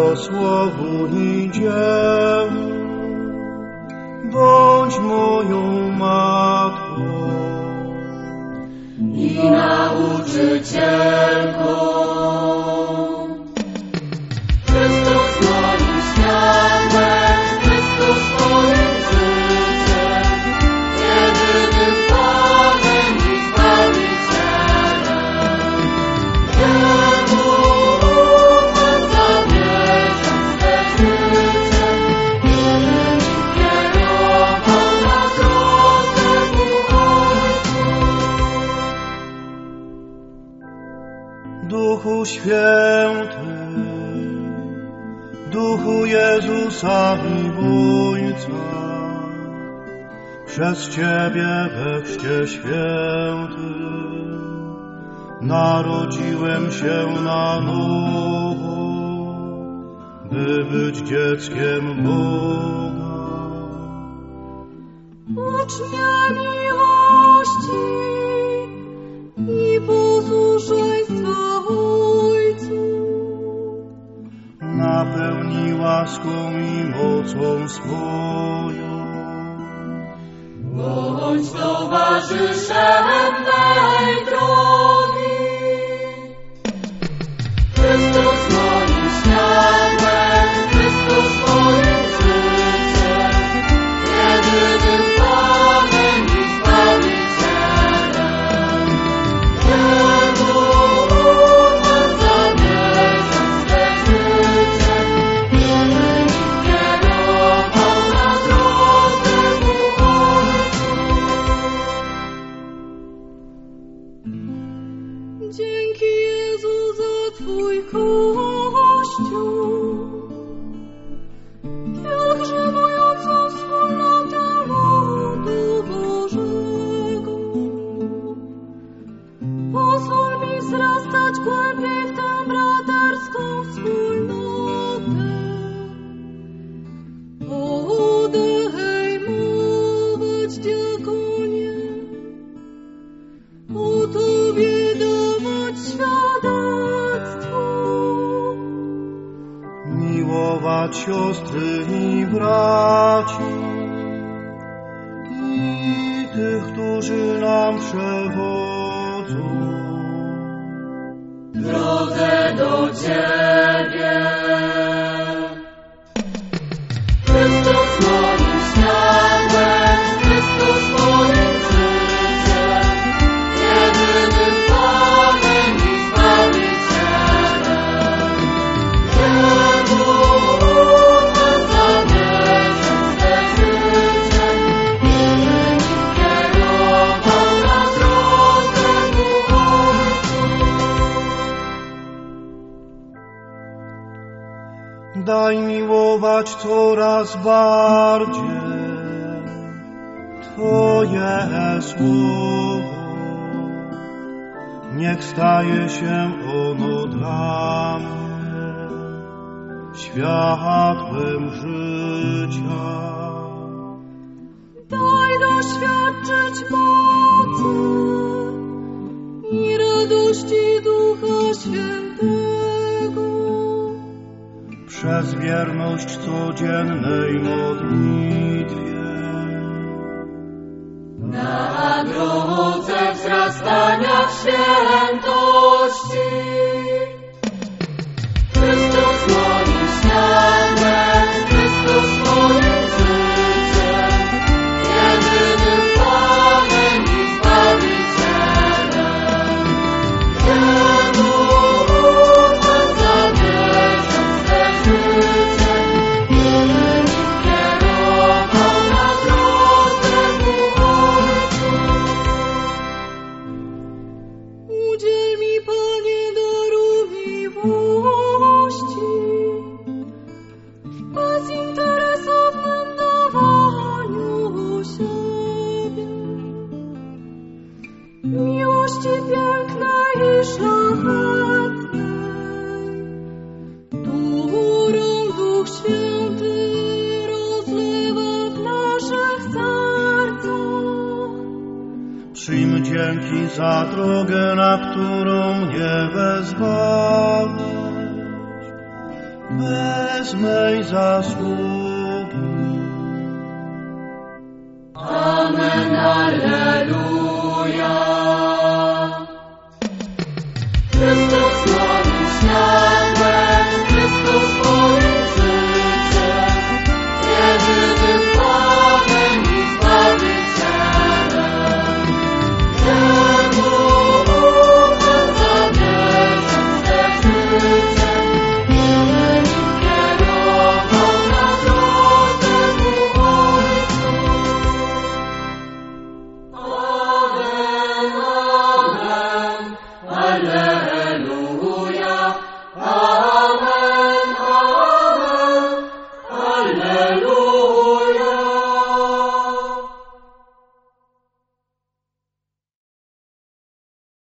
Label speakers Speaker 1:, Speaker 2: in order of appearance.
Speaker 1: po słowu idziemy, bądź moją matką
Speaker 2: i nauczycielką. Chrystus moim światłem, Chrystus moim życiem, jedynym Panem i Zbawicielem. Jemu ufam, zawierzam swe życie, byle mi kierował na drodze ku Ojcu.
Speaker 1: Duchu Święty, Duchu Jezusa miłujca, przez Ciebie we Chrzcie Świętym narodziłem się na nowo, by być dzieckiem Boga.
Speaker 3: Ucz mnie miłości i posłuszeństwa Ojcu.
Speaker 1: Napełnij łaską i mocą swoją.
Speaker 2: Bądź towarzyszem mej drogi. Chrystus moim światłem, Chrystus moim życiem, jedynym Panem i Zbawicielem. Jemu ufam, zawierzam swe życie, byle mi kierował na drodze ku Ojcu.
Speaker 3: Dzięki Jezu za Twój Kościół, pielgrzymującą wspólnotę ludu Bożego. Pozwól mi wzrastać głębiej w tę braterską wspólnotę. Podejmować diakonie, o Tobie dawać świadectwo.
Speaker 1: Miłować siostry i braci i tych, którzy nam przewodzą.
Speaker 2: W drodze do Ciebie. Chrystus moim światłem, Chrystus moim życiem, jedynym Panem i Zbawicielem. Jemu ufam, zawierzam swe życie, byle mi kierował na drodze ku Ojcu.
Speaker 1: Daj miłować coraz bardziej Twoje słowo. Niech staje się ono dla mnie światłem życia.
Speaker 3: Daj doświadczyć mocy i radości Ducha Świętego.
Speaker 1: Przez wierność codziennej modlitwie
Speaker 2: Na drodze wzrastania w świętości. Chrystus moim światłem, Chrystus moim życiem, jedynym Panem i Zbawicielem. Jemu ufam, zawierzam swe życie, byle mi kierował na drodze ku Ojcu.
Speaker 3: Udziel mi, Panie, daru miłości w bezinteresownym dawaniu siebie. Miłości pięknej i szlachetnej, którą Duch Święty rozlewa w naszych sercach.
Speaker 1: przyjm dzięki za drogę, na którą mnie wezwałeś bez mej zasługi.